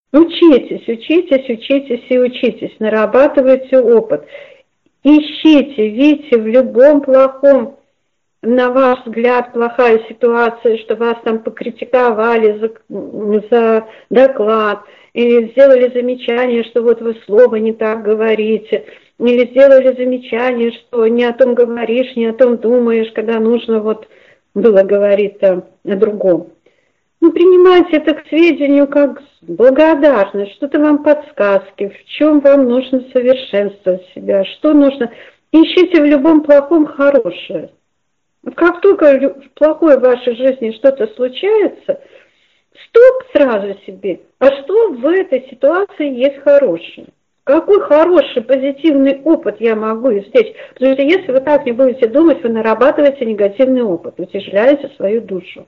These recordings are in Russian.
Учитесь, учитесь, учитесь и учитесь, нарабатывайте опыт. Ищите, видите в любом плохом, на ваш взгляд, плохая ситуация, что вас там покритиковали за доклад, или сделали замечание, что вот вы слово не так говорите, или сделали замечание, что не о том говоришь, не о том думаешь, когда нужно вот было говорить там о другом. Ну, принимайте это к сведению как благодарность, что-то вам подсказки, в чем вам нужно совершенствовать себя, что нужно. Ищите в любом плохом хорошее. Как только плохое в вашей жизни что-то случается, стоп сразу себе, а что в этой ситуации есть хорошее? Какой хороший, позитивный опыт я могу извлечь? Потому что если вы так не будете думать, вы нарабатываете негативный опыт, утяжеляете свою душу.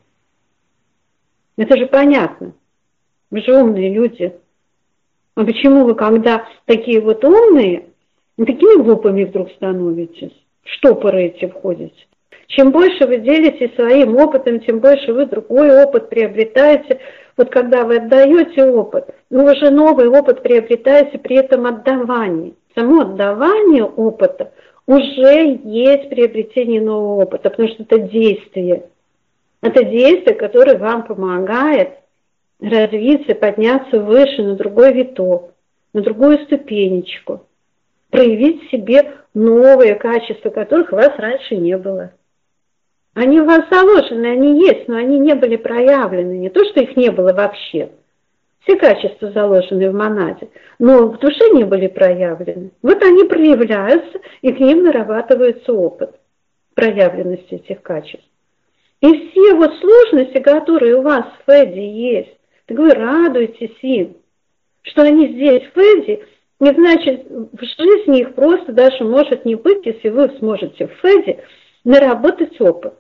Это же понятно. Вы же умные люди. А почему вы, когда такие вот умные, такими глупыми вдруг становитесь? В штопоры эти входите? Чем больше вы делитесь своим опытом, тем больше вы другой опыт приобретаете. Вот когда вы отдаете опыт, вы уже новый опыт приобретаете при этом отдавании. Само отдавание опыта уже есть приобретение нового опыта, потому что это действие. Это действие, которое вам помогает развиться, подняться выше, на другой виток, на другую ступенечку, проявить в себе новые качества, которых у вас раньше не было. Они у вас заложены, они есть, но они не были проявлены. Не то, что их не было вообще. Все качества заложены в монаде, но в душе не были проявлены. Вот они проявляются, и к ним нарабатывается опыт проявленности этих качеств. И все вот сложности, которые у вас в Эдди есть, так вы радуетесь им, что они здесь в Эдди, и значит, в жизни их просто даже может не быть, если вы сможете в Эдди наработать опыт.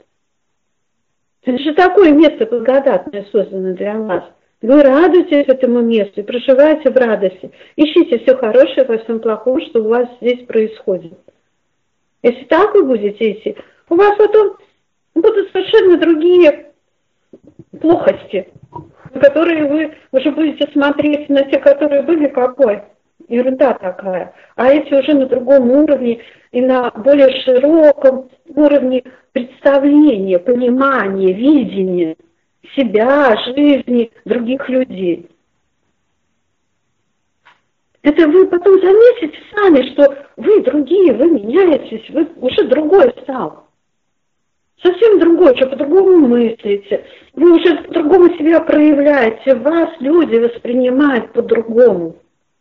Это же такое место благодатное создано для вас. Вы радуетесь этому месту и проживаете в радости. Ищите все хорошее во всем плохом, что у вас здесь происходит. Если так вы будете идти, у вас потом будут совершенно другие плохости, на которые вы уже будете смотреть на те, которые были, какой. Ерунда такая. А эти уже на другом уровне и на более широком уровне представления, понимания, видения себя, жизни, других людей. Это вы потом заметите сами, что вы другие, вы меняетесь, вы уже другой стал. Совсем другой, что по-другому мыслите, вы уже по-другому себя проявляете, вас люди воспринимают по-другому.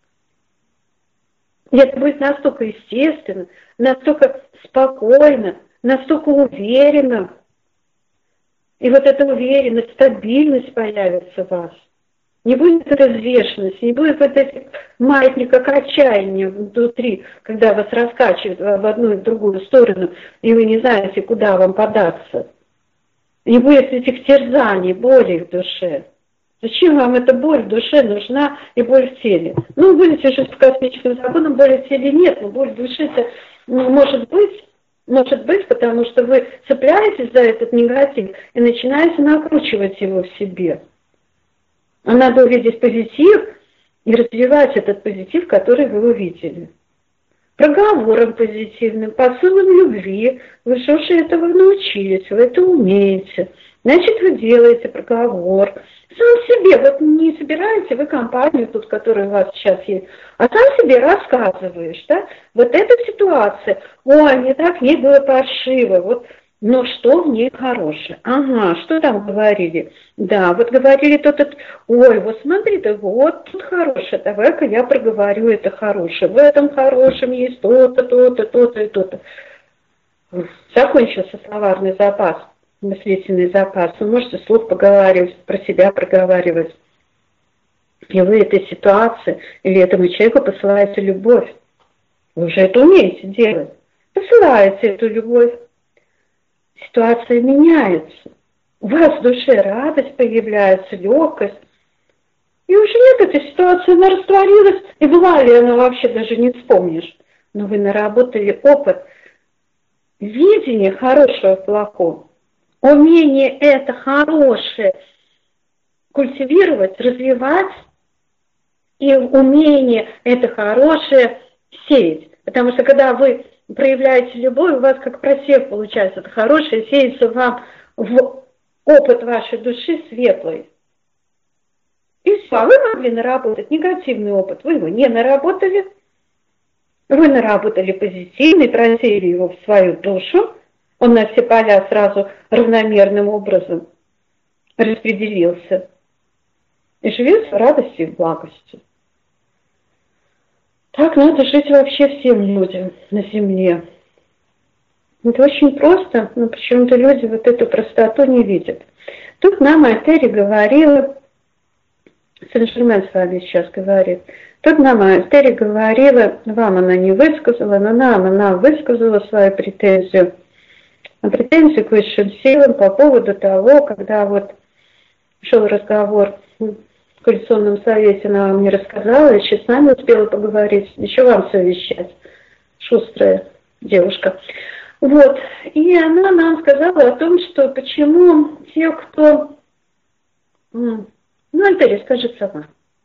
И это будет настолько естественно, настолько спокойно, настолько уверенно. И вот эта уверенность, стабильность появится в вас. Не будет развешенности, не будет вот этих маятника отчаяния внутри, когда вас раскачивает в одну и в другую сторону, и вы не знаете, куда вам податься. Не будет этих терзаний, боли в душе. Зачем вам эта боль в душе нужна и боль в теле? Ну, будете жить по космическим законам, боли в теле нет, но боль в душе-то может быть, потому что вы цепляетесь за этот негатив и начинаете накручивать его в себе. А надо увидеть позитив и развивать этот позитив, который вы увидели. Проговором позитивным, посылом любви. Вы же уже этого научились, вы это умеете. Значит, вы делаете проговор. Сам себе, вот не собираете вы компанию тут, которая у вас сейчас есть, а сам себе рассказываешь, да? Вот эта ситуация, ой, мне так не было паршиво, вот. Но что в ней хорошее? Ага, что там говорили? Да, вот говорили то-то, ой, вот смотри, да вот тут хорошее, давай-ка я проговорю это хорошее. В этом хорошем есть то-то, то-то, то-то и то-то. Закончился словарный запас, мыслительный запас. Вы можете вслух поговаривать, про себя проговаривать. И вы этой ситуации или этому человеку посылаете любовь. Вы уже это умеете делать. Посылаете эту любовь. Ситуация меняется. У вас в душе радость появляется, легкость. И уже нет этой ситуации, она растворилась, и была ли она вообще, даже не вспомнишь. Но вы наработали опыт видения хорошего в плохом. Умение это хорошее культивировать, развивать И умение это хорошее сеять. Потому что когда вы проявляете любовь, у вас как просев получается. Это хорошее сеется вам в опыт вашей души светлый. И все. А вы могли наработать негативный опыт. Вы его не наработали. Вы наработали позитивный, просеяли его в свою душу. Он на все поля сразу равномерным образом распределился. И живет в радости и в благости. Так надо жить вообще всем людям на земле. Это очень просто, но почему-то люди вот эту простоту не видят. Тут нам Этери говорила, Сен-Жермен с вами сейчас говорит, тут нам Этери говорила, вам она не высказала, но нам она высказала свою претензию. Претензию к высшим силам по поводу того, когда вот шел разговор в Коалиционном совете, она вам не рассказала, еще с нами успела поговорить, еще вам совещать, шустрая девушка. Вот, и она нам сказала о том, что почему те, кто... Антелия, скажи сама.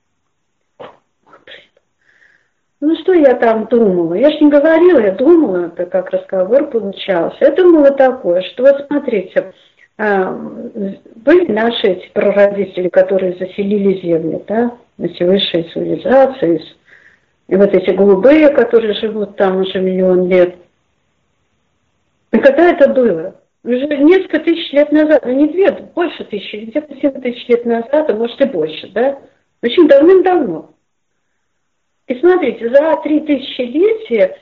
Ну, что я там думала? Я же не говорила, я думала, это как разговор получался. Я думала такое, что вот смотрите, были наши эти прародители, которые заселили землю, да, эти высшие цивилизации, и вот эти голубые, которые живут там уже миллион лет. И когда это было? Уже несколько тысяч лет назад, ну не две, больше тысячи, где-то 7 тысяч лет назад, а может и больше, да? Очень давным-давно. И смотрите, за 3000-летия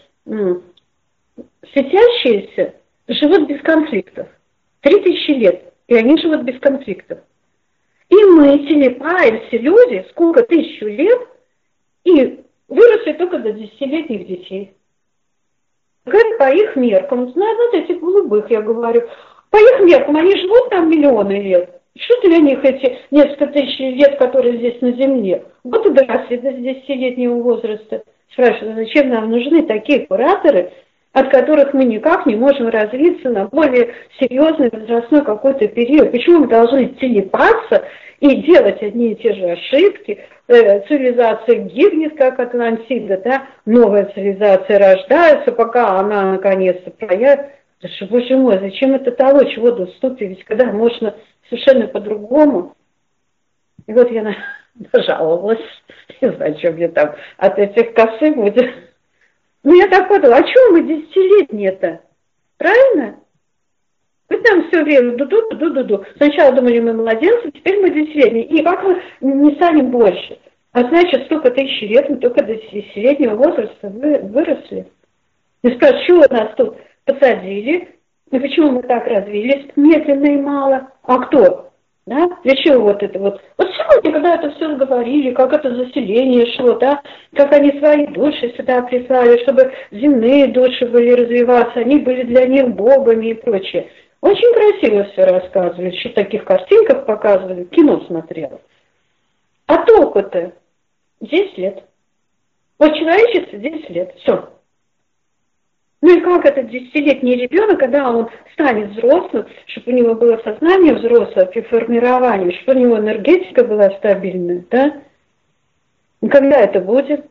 светящиеся живут без конфликтов. 3000 лет, и они живут без конфликтов. И мы телепаемся, люди, сколько 1000 лет, и выросли только до 10-летних детей. Говорят, по их меркам, знаю, вот этих голубых, я говорю, по их меркам, они живут там миллионы лет. Что для них эти несколько тысяч лет, которые здесь на Земле? Вот и доросли до 10-летнего возраста. Спрашивают, зачем нам нужны такие кураторы, от которых мы никак не можем развиться на более серьезный возрастной какой-то период? Почему мы должны телепаться и делать одни и те же ошибки? Цивилизация гибнет, как Атлантида, да? Новая цивилизация рождается, пока она наконец-то проявится. Боже мой, зачем это того, чего доступить? Ведь когда можно совершенно по-другому. И вот я нажаловалась, не знаю, что мне там от этих косы будет. Ну я так подумала, а чего мы 10-летние-то? Правильно? Вы там все время ду-ду-ду-ду-ду. Сначала думали, мы младенцы, теперь мы 10-летние. И как мы не станем больше? А значит, столько тысяч лет мы только до 10-летнего возраста выросли. И спрашивают, чего нас тут посадили? И почему мы так развились медленно и мало? А кто? Да? Для чего вот это вот? Вот сегодня, когда это все говорили, как это заселение шло, да? Как они свои души сюда прислали, чтобы земные души были развиваться, они были для них богами и прочее. Очень красиво все рассказывали, еще в таких картинках показывали, кино смотрела. А толку-то 10 лет. Вот человечество 10 лет, все. Ну и как этот 10-летний ребенок, когда он станет взрослым, чтобы у него было сознание взрослое при формировании, чтобы у него энергетика была стабильная, да? И когда это будет?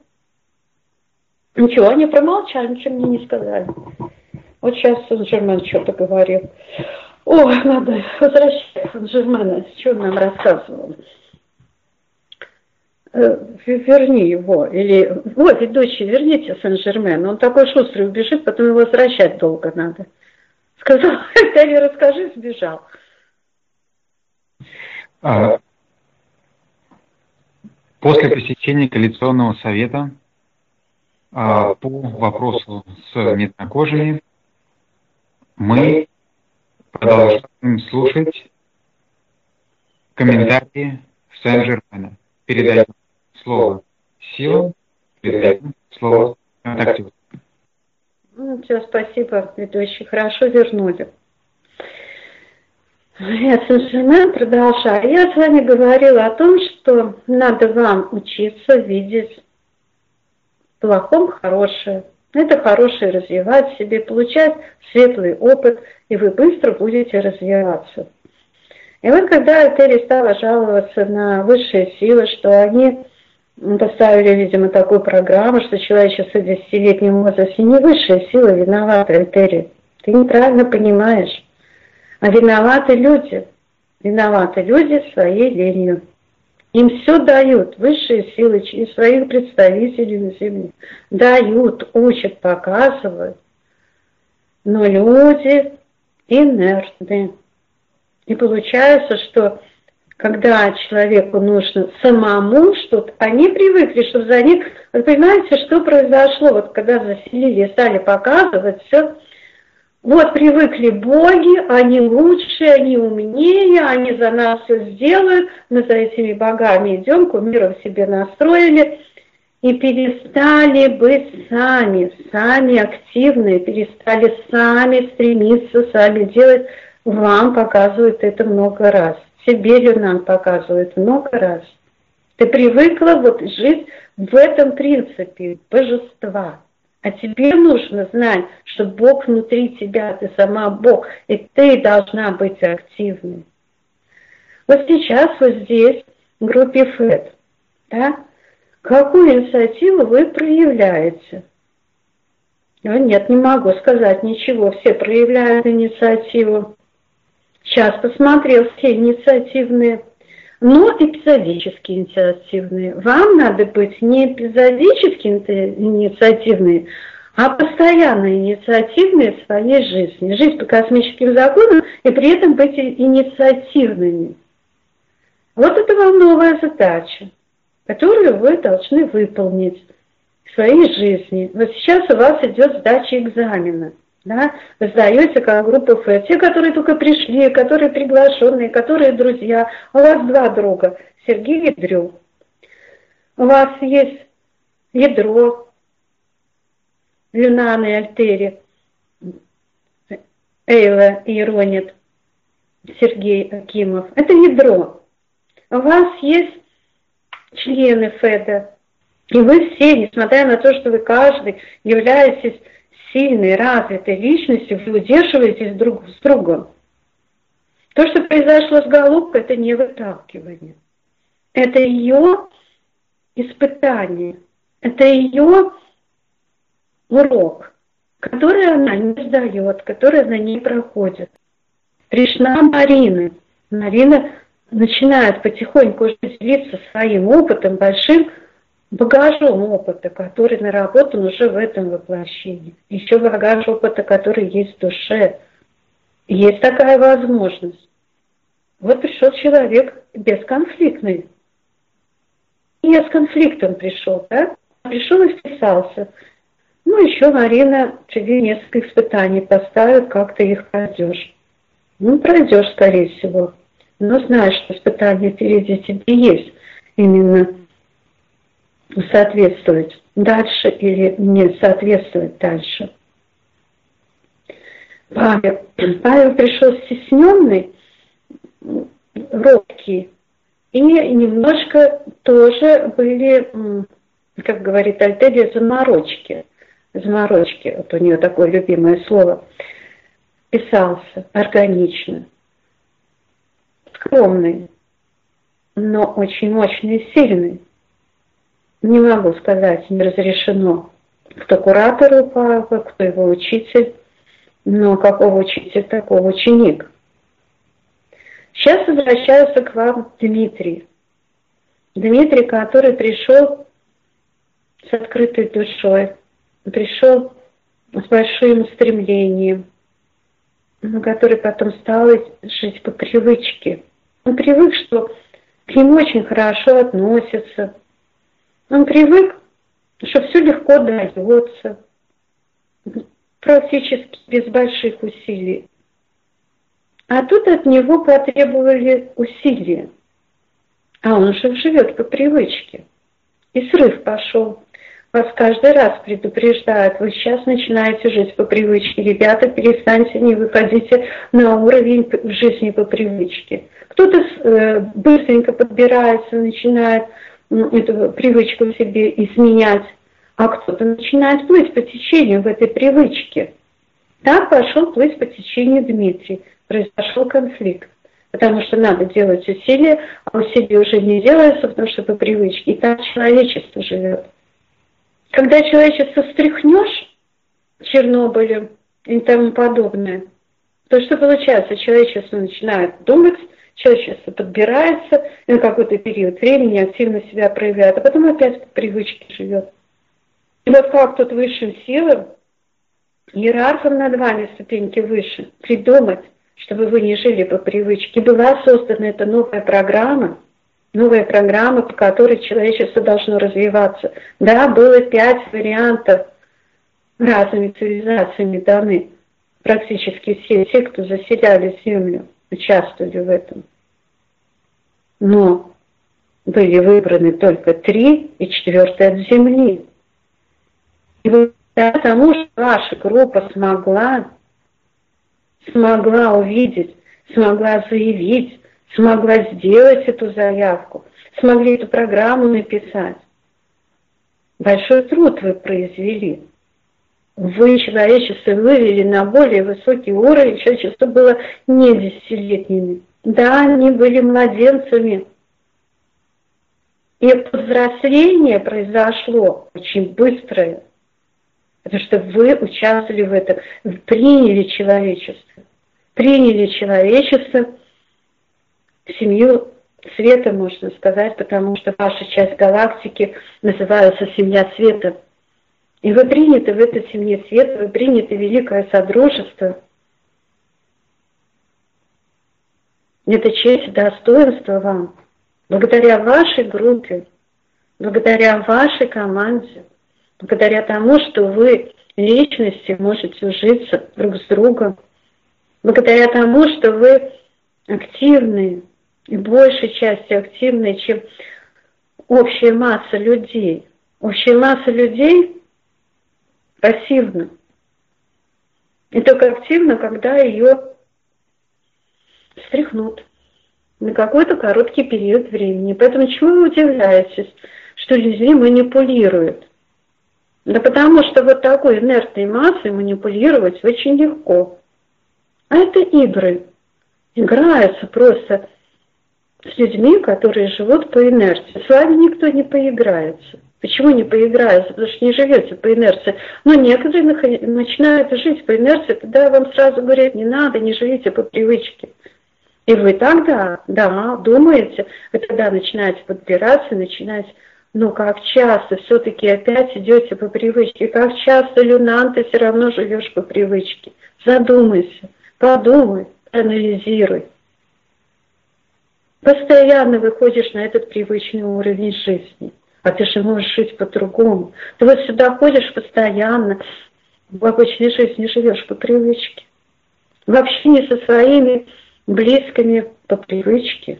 Ничего, они промолчали, ничего мне не сказали. Вот сейчас Сен-Жермен что-то говорил. Ой, надо возвращаться Сен-Жермена, что он нам рассказывал. Верни его, или, вот, ведущий, верните Сен-Жермен, он такой шустрый убежит, потом его возвращать долго надо. Сказал, Этери, расскажи, сбежал. После посещения Коалиционного совета по вопросу с меднокожими мы продолжаем слушать комментарии Сен-Жермена. Передаем слово силам, передаем слово контакту. Ну, все, спасибо, ведущий, хорошо вернули. Я Сен-Жермен продолжаю. Я с вами говорила о том, что надо вам учиться видеть в плохом хорошее. Это хорошее развивать в себе, получать светлый опыт, и вы быстро будете развиваться. И вот когда Этери стала жаловаться на высшие силы, что они поставили, видимо, такую программу, что человечество в 10-летнем возрасте не высшая сила виновата, Альтери. Ты неправильно понимаешь. А виноваты люди. Виноваты люди своей ленью. Им все дают, высшие силы, через своих представителей на Земле. Дают, учат, показывают. Но люди инертны. И получается, что когда человеку нужно самому что-то, они привыкли, чтобы за них... Вы понимаете, что произошло? Вот когда заселили, стали показывать все... Вот привыкли боги, они лучше, они умнее, они за нас все сделают, мы за этими богами идем, кумиров себе настроили, и перестали быть сами активные, перестали сами стремиться, сами делать. Вам показывают это много раз, себе нам показывают много раз. Ты привыкла вот жить в этом принципе божества. А тебе нужно знать, что Бог внутри тебя, ты сама Бог, и ты должна быть активной. Вот сейчас вот здесь, в группе ФЭД, да, какую инициативу вы проявляете? Ну, нет, не могу сказать ничего, все проявляют инициативу. Сейчас посмотрел все инициативные, но эпизодически инициативные. Вам надо быть не эпизодически инициативные, а постоянно инициативные в своей жизни. Жить по космическим законам и при этом быть инициативными. Вот это вам новая задача, которую вы должны выполнить в своей жизни. Вот сейчас у вас идет сдача экзамена. Да? Вы сдаете как группа ФЭД, те, которые только пришли, которые приглашенные, которые друзья. У вас два друга, Сергей и Дрю. У вас есть ядро, Люнана и Альтери, Эйла и Иронит, Сергей Акимов. Это ядро. У вас есть члены ФЭДа. И вы все, несмотря на то, что вы каждый являетесь сильной, развитой личностью, вы удерживаетесь друг с другом. То, что произошло с голубкой, это не выталкивание. Это ее испытание. Это ее урок, который она не сдает, который она не проходит. Пришла Марина. Марина начинает потихоньку уже делиться своим опытом, большим багажом опыта, который наработан уже в этом воплощении. Еще багаж опыта, который есть в душе. Есть такая возможность. Вот пришел человек бесконфликтный. Не с конфликтом пришел, да? Пришел и вписался. Ну, еще Марина тебе несколько испытаний поставит, как ты их пройдешь. Ну, пройдешь, скорее всего. Но знаешь, что испытания впереди тебе есть. Именно соответствовать дальше или не соответствовать дальше. Павел пришел стесненный, робкий, и немножко тоже были, как говорит Альтери, заморочки. Заморочки, вот у нее такое любимое слово. Писался органично, скромный, но очень мощный и сильный. Не могу сказать, не разрешено, кто куратор у Павла, кто его учитель, но какого учитель, такого ученик. Сейчас возвращается к вам Дмитрий. Дмитрий, который пришел с открытой душой, пришел с большим стремлением, но который потом стал жить по привычке. Он привык, что к нему очень хорошо относятся. Он привык, что все легко дается, практически без больших усилий. А тут от него потребовали усилия. А он же живет по привычке. И срыв пошел. Вас каждый раз предупреждают, вы сейчас начинаете жить по привычке. Ребята, перестаньте, не выходите на уровень жизни по привычке. Кто-то быстренько подбирается, начинает эту привычку себе изменять, а кто-то начинает плыть по течению в этой привычке. Так пошел плыть по течению Дмитрий. Произошел конфликт. потому что надо делать усилия, а усилия уже не делаются, потому что по привычке, и так человечество живет. Когда человечество встряхнешь Чернобылем и тому подобное, то что получается? Человечество начинает думать, человечество подбирается, и на какой-то период времени активно себя проявляет, а потом опять по привычке живет. И вот как тут высшим силам, иерархам над вами ступеньки выше, придумать, чтобы вы не жили по привычке. Была создана эта новая программа, по которой человечество должно развиваться. Да, было 5 вариантов разными цивилизациями даны. Практически все те, кто заселяли Землю, участвовали в этом. Но были выбраны только 3, и 4 от Земли. И благодаря тому, что ваша группа смогла увидеть, смогла заявить, смогла сделать эту заявку, смогли эту программу написать. Большой труд вы произвели. Вы человечество вывели на более высокий уровень, человечество было не 10-летними. Да, они были младенцами. И взросление произошло очень быстрое, потому что вы участвовали в этом, вы приняли человечество в семью света, можно сказать, потому что ваша часть галактики называется семья света. И вы приняты в этой семье света, вы приняты в великое содружество. Это честь и достоинство вам. Благодаря вашей группе, благодаря вашей команде, благодаря тому, что вы личности можете ужиться друг с другом, благодаря тому, что вы активные, и большей частью активные, чем общая масса людей. Общая масса людей пассивна. И только активно, когда ее встряхнут на какой-то короткий период времени. Поэтому чему вы удивляетесь, что людьми манипулируют? Да потому что вот такой инертной массой манипулировать очень легко. А это игры. Играются просто с людьми, которые живут по инерции. С вами никто не поиграется. Почему не поиграется? Потому что не живете по инерции. Но некоторые начинают жить по инерции, тогда вам сразу говорят, не надо, не живите по привычке. И вы тогда, да, думаете, вы тогда начинаете подбираться, как часто все-таки опять идете по привычке, как часто, Люнан, ты все равно живешь по привычке. Задумайся, подумай, анализируй. Постоянно выходишь на этот привычный уровень жизни, а ты же можешь жить по-другому. Ты вот сюда ходишь постоянно, в обычной жизни живешь по привычке. В общении со своими близкими по привычке.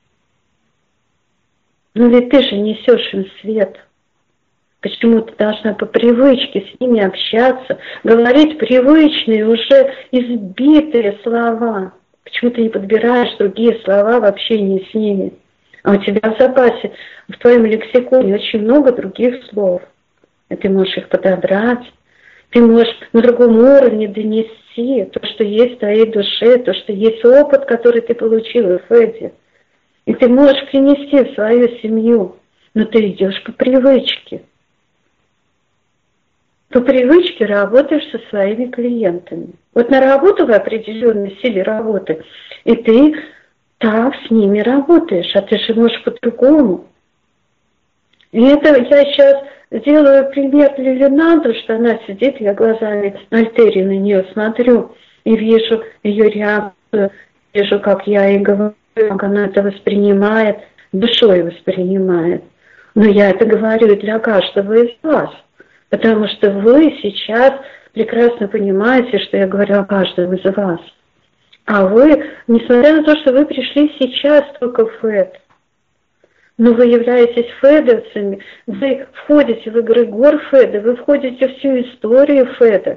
Но ведь ты же несешь им свет. Почему ты должна по привычке с ними общаться, говорить привычные, уже избитые слова? Почему ты не подбираешь другие слова в общении с ними? А у тебя в запасе, в твоем лексиконе очень много других слов. И ты можешь их подобрать. Ты можешь на другом уровне донести то, что есть в твоей душе, то, что есть опыт, который ты получила в Эде. И ты можешь принести в свою семью, но ты идешь по привычке. По привычке работаешь со своими клиентами. Вот на работу в определенной силе работы, и ты так с ними работаешь, а ты же можешь по-другому. И это я сейчас делаю пример для Ленандры, что она сидит, я глазами Альтери на нее смотрю и вижу ее реакцию, вижу, как я ей говорю, как она это воспринимает, душой воспринимает. Но я это говорю для каждого из вас, потому что вы сейчас прекрасно понимаете, что я говорю о каждом из вас. А вы, несмотря на то, что вы пришли сейчас только в Фэд, но вы являетесь фэдовцами, вы входите в эгрегор Фэда, вы входите в всю историю Фэда.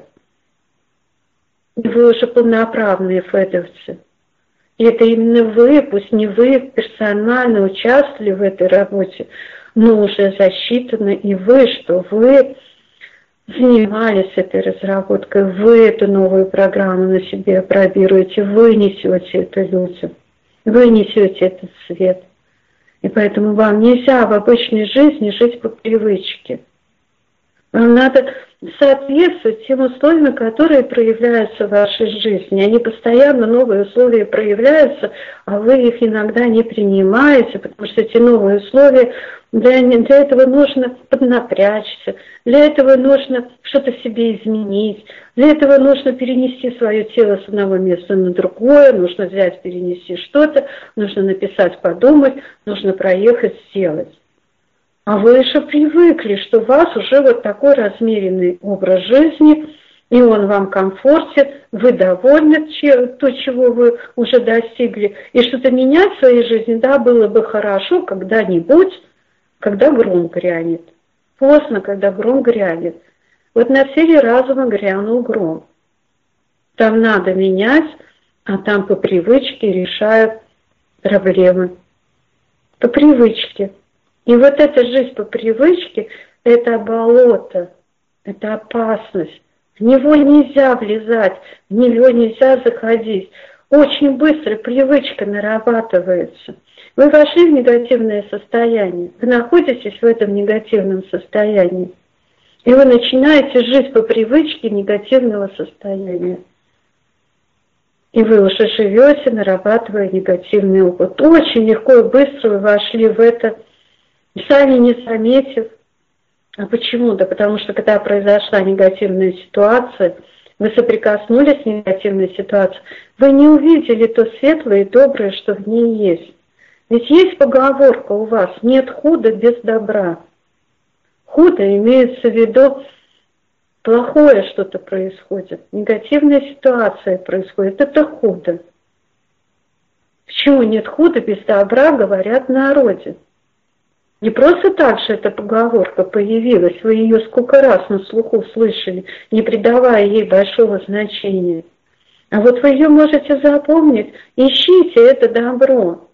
И вы уже полноправные фэдовцы. И это именно вы, пусть не вы персонально участвовали в этой работе, но уже засчитано и вы, что вы занимались этой разработкой, вы эту новую программу на себе опробируете, вы несете это людям. Вы несете этот свет. И поэтому вам нельзя в обычной жизни жить по привычке. Вам надо соответствовать тем условиям, которые проявляются в вашей жизни. Они постоянно, новые условия проявляются, а вы их иногда не принимаете, потому что эти новые условия, для этого нужно поднапрячься, для этого нужно что-то в себе изменить, для этого нужно перенести свое тело с одного места на другое, нужно взять, перенести что-то, нужно написать, подумать, нужно проехать, сделать. А вы еще привыкли, что у вас уже вот такой размеренный образ жизни, и он вам комфортен, вы довольны то, чего вы уже достигли, и что-то менять в своей жизни, да, было бы хорошо когда-нибудь, когда гром грянет. Поздно, когда гром грянет. Вот на сфере разума грянул гром. Там надо менять, а там по привычке решают проблемы. По привычке. И вот эта жизнь по привычке – это болото, это опасность. В него нельзя влезать, в него нельзя заходить. Очень быстро привычка нарабатывается. Вы вошли в негативное состояние, вы находитесь в этом негативном состоянии, и вы начинаете жить по привычке негативного состояния. И вы уже живете, нарабатывая негативный опыт. Очень легко и быстро вы вошли в это, сами не заметив. А почему? Да потому что когда произошла негативная ситуация, вы соприкоснулись с негативной ситуацией, вы не увидели то светлое и доброе, что в ней есть. Ведь есть поговорка у вас: нет худа без добра. Худо имеется в виду плохое что-то происходит, негативная ситуация происходит, это худо. Почему нет худа без добра, говорят в народе? Не просто так же эта поговорка появилась, вы ее сколько раз на слуху слышали, не придавая ей большого значения. А вот вы ее можете запомнить, ищите это добро.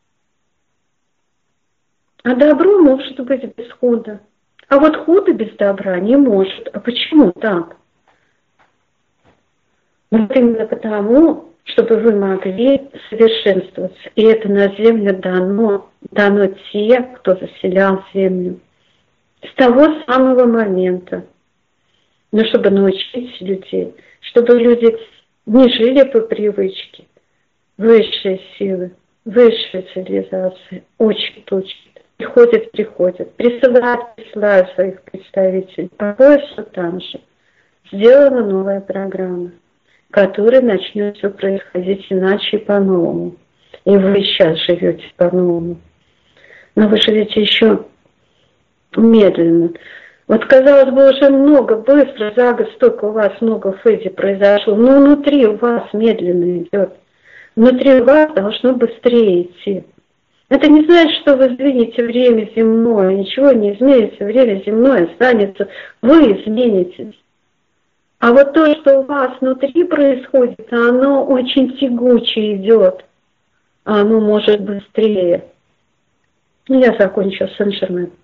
А добро может быть без худа. А вот худо без добра не может. А почему так? Ну, именно потому, чтобы вы могли совершенствоваться. И это на землю дано те, кто заселял землю. С того самого момента. Но чтобы научить людей, чтобы люди не жили по привычке. Высшие силы, высшая цивилизация учат. Приходят, присылают своих представителей. Какое что там же. Сделана новая программа, которая начнет все происходить иначе и по-новому. И вы сейчас живете по-новому. Но вы живете еще медленно. Вот, казалось бы, уже много, быстро, за год столько у вас много в Фэде произошло, но внутри у вас медленно идет. Внутри у вас должно быстрее идти. Это не значит, что вы измените время земное, ничего не изменится, время земное останется, вы изменитесь. А вот то, что у вас внутри происходит, оно очень тягуче идет, а оно может быстрее. Я закончила, Сен-Жермен.